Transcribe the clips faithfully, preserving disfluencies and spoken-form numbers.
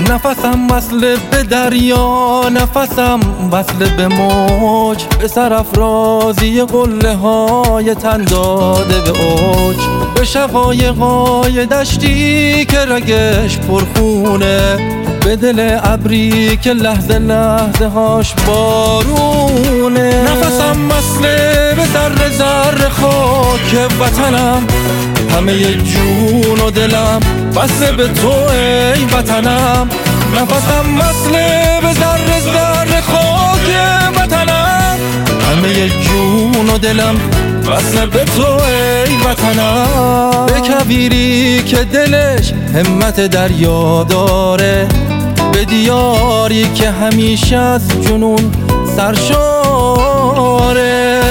نفسم وصل به دریا، نفسم وصل به موج، به سرافرازی قله های تن داده به اوج، به شقایقای دشتی که رگش پرخونه، به دل ابری که لحظه لحظه هاش بارونه. نفسم وصل به ذره ذره خاک وطنم، همه جون و دلم وصل به تو ای وطنم. نفسم وصل به ذره ذره خاک وطنم، همه جون و دلم وصل به تو ای وطنم. به کویری که دلش همت دریا داره، به دیاری که همیشه از جنون سرشاره.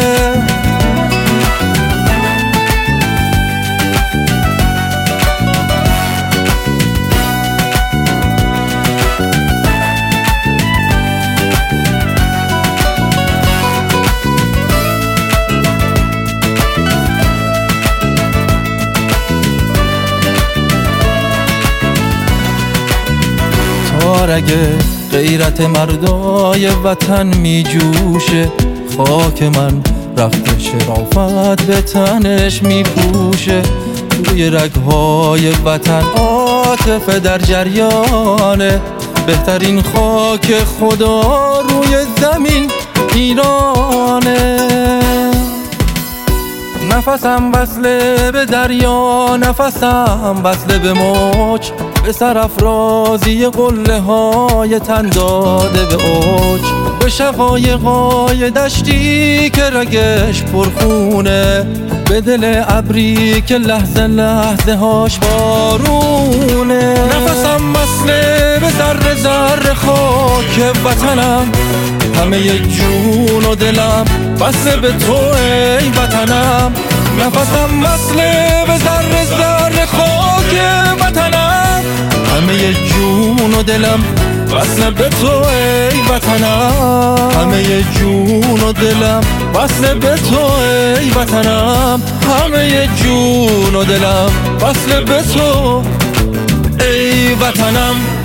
رگه غیرت مردای وطن می جوشه، خاک من رخت شرافت به تنش می پوشه. روی رگهای وطن عاطفه در جریانه، بهترین خاک خدا روی زمین ایرانه. نفسم وصل به دریا، نفسم وصل به موج، به سرافرازی قله های تن داده به اوج، به شقایقای دشتی که رگش پرخونه، به دل ابری که لحظه لحظه هاش بارونه. نفسم وصل به ذره ذره خاک وطنم، همه جون و دلم وصل به تو ای وطنم. نفسم وصل به ذره ذره خاک وطنم، همه جون و دلم وصل به تو ای وطنم. همه جون و دلم وصل به تو ای وطنم، همه جون و دلم وصل به تو ای وطنم.